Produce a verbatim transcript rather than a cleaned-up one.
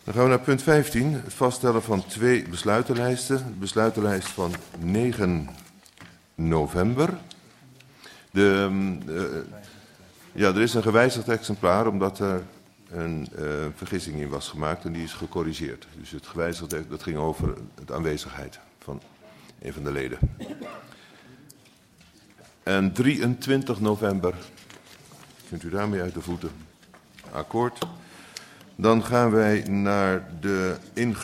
Dan gaan we naar punt vijftien, het vaststellen van twee besluitenlijsten. De besluitenlijst van negen november. De, uh, ja, er is een gewijzigd exemplaar omdat er een uh, vergissing in was gemaakt en die is gecorrigeerd. Dus het gewijzigde, dat ging over de aanwezigheid van een van de leden. En drieëntwintig november, kunt u daarmee uit de voeten? Akkoord. Dan gaan wij naar de ingang.